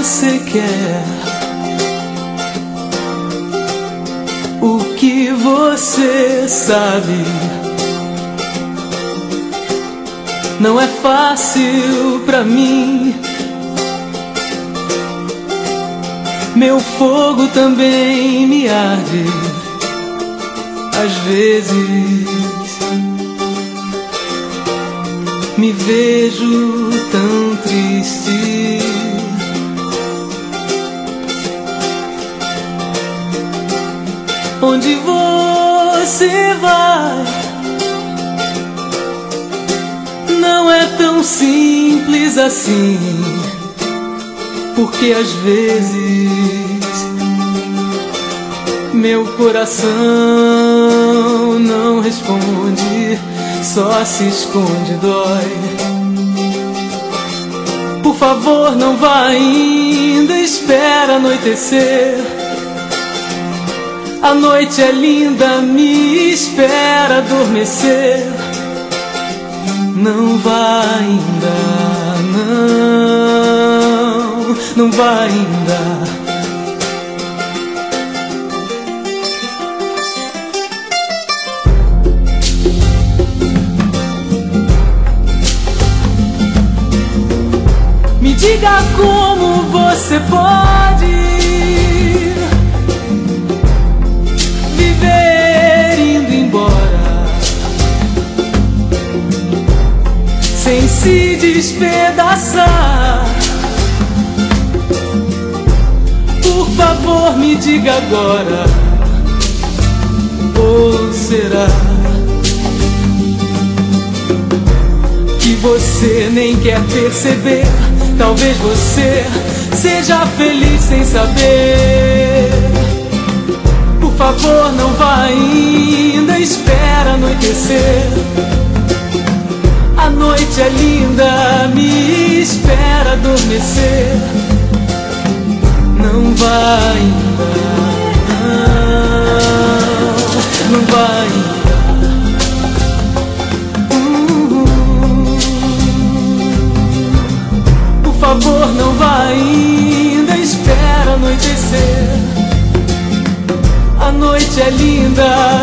você quer, o que você sabe. Não é fácil pra mim, meu fogo também me arde. Às vezes me vejo tão triste. Onde você vai? Não é tão simples assim, porque às vezes meu coração não responde, só se esconde, dói. Por favor, não vá ainda, espera anoitecer. A noite é linda, me espera adormecer. Não vá ainda, não vá ainda. Me diga como você pode viver indo embora sem se despedaçar. Por favor, me diga agora, ou será que você nem quer perceber? Talvez você seja feliz sem saber. Por favor, não vá ainda, espera anoitecer. A noite é linda, me espera adormecer. Não vá ainda, não vá ainda. Por favor, não vá ainda, espera anoitecer. A noite é linda,